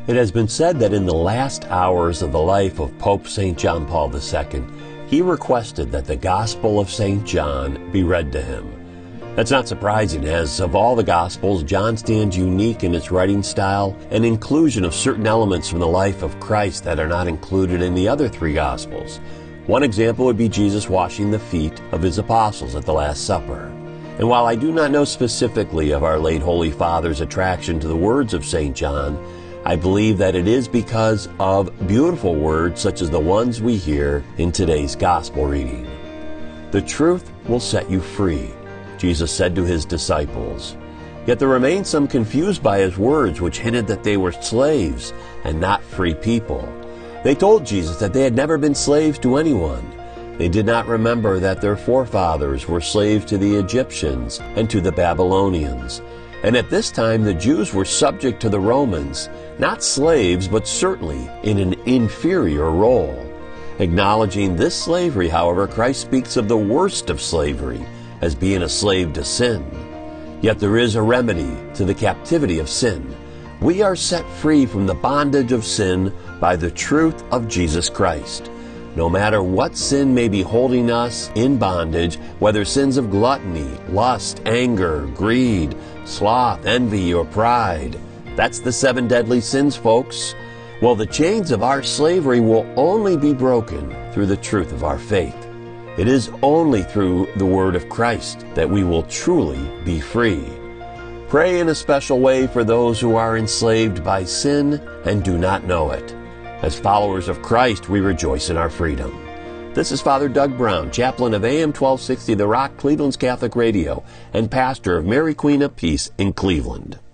It has been said that in the last hours of the life of Pope St. John Paul II, he requested that the Gospel of St. John be read to him. That's not surprising, as of all the Gospels, John stands unique in its writing style and inclusion of certain elements from the life of Christ that are not included in the other three Gospels. One example would be Jesus washing the feet of his apostles at the Last Supper. And while I do not know specifically of our late Holy Father's attraction to the words of St. John, I believe that it is because of beautiful words such as the ones we hear in today's Gospel reading. The truth will set you free, Jesus said to his disciples. Yet there remained some confused by his words, which hinted that they were slaves and not free people. They told Jesus that they had never been slaves to anyone. They did not remember that their forefathers were slaves to the Egyptians and to the Babylonians. And at this time the Jews were subject to the Romans, not slaves, but certainly in an inferior role. Acknowledging this slavery, however, Christ speaks of the worst of slavery as being a slave to sin. Yet there is a remedy to the captivity of sin. We are set free from the bondage of sin by the truth of Jesus Christ. No matter what sin may be holding us in bondage, whether sins of gluttony, lust, anger, greed, sloth, envy, or pride, that's the 7 deadly sins, folks. Well, the chains of our slavery will only be broken through the truth of our faith. It is only through the word of Christ that we will truly be free. Pray in a special way for those who are enslaved by sin and do not know it. As followers of Christ, we rejoice in our freedom. This is Father Doug Brown, chaplain of AM 1260 The Rock, Cleveland's Catholic Radio, and pastor of Mary Queen of Peace in Cleveland.